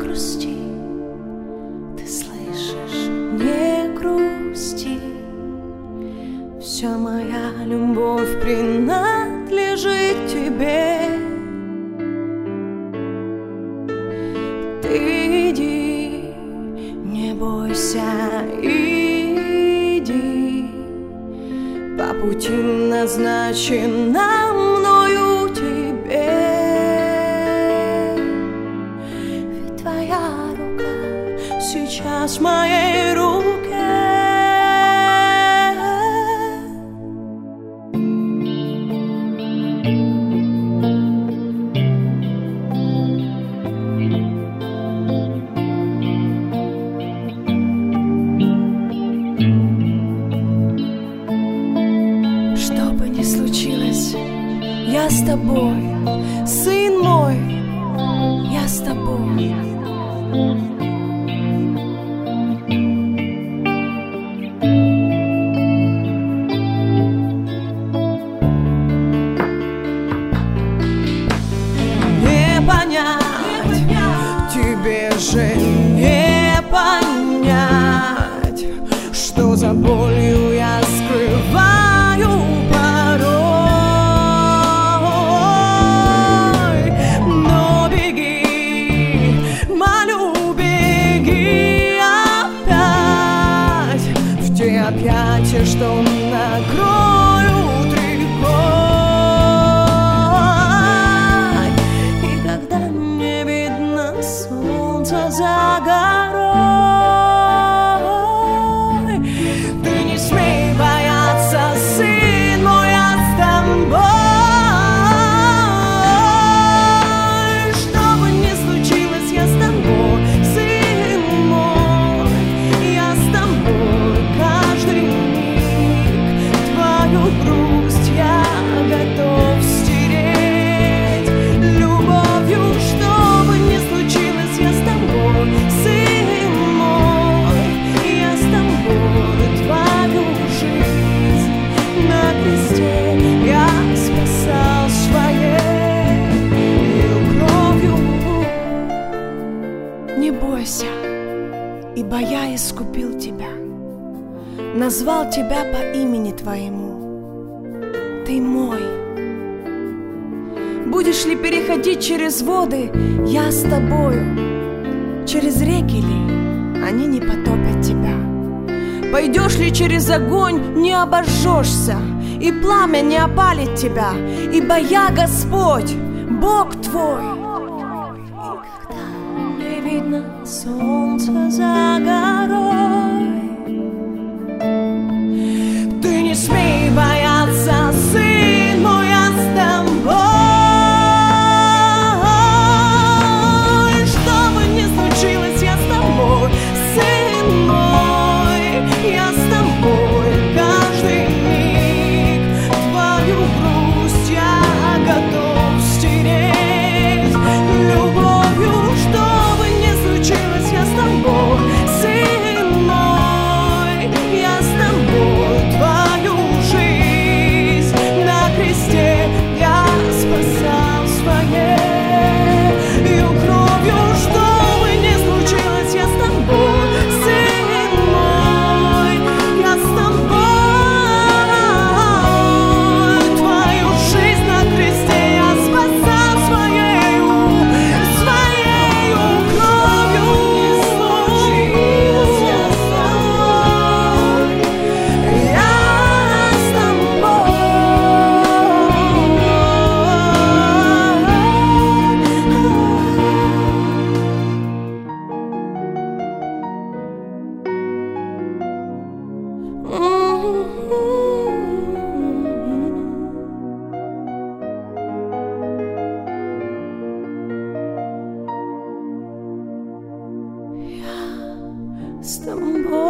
грусти, ты слышишь, не грусти. Вся моя любовь принадлежит тебе. Ты иди, не бойся, иди по пути, назначенному мною тебе. Ведь твоя рука сейчас в моей руке. Я с тобой, сын мой, я с тобой. Не понять, тебе же не понять, что за болью я скрываю порой. Объятия, что накроют рекой. И когда не видно солнца за горой, ты не смей бояться, сын мой, я с тобой. Что бы ни случилось, я с тобой, сын мой, я с тобой. Каждый миг твою грусть я готов стереть любовью. Что бы ни случилось, я с тобой, сын мой, я с тобой. Твою жизнь на кресте я спасал своей кровью. Не бойся, ибо я искупил тебя, назвал тебя по имени твоему. Ты мой. Будешь ли переходить через воды, я с тобою. Через реки ли, они не потопят тебя. Пойдешь ли через огонь, не обожжешься, и пламя не опалит тебя, ибо я Господь, Бог твой. И когда не видно солнца за горой, ты не смей бояться, сын мой, я с тобой. Что бы ни случилось, я с тобой, сын мой, я с тобой. Каждый миг твою грусть я готов стереть любовью. Что бы ни случилось, я с тобой, сын мой, я с тобой. Твою жизнь на кресте я спасал своей кровью. Что бы ни случилось, я с тобой, сын мой, я с тобой. Твою жизнь на кресте я спасал своей кровью. С тобой.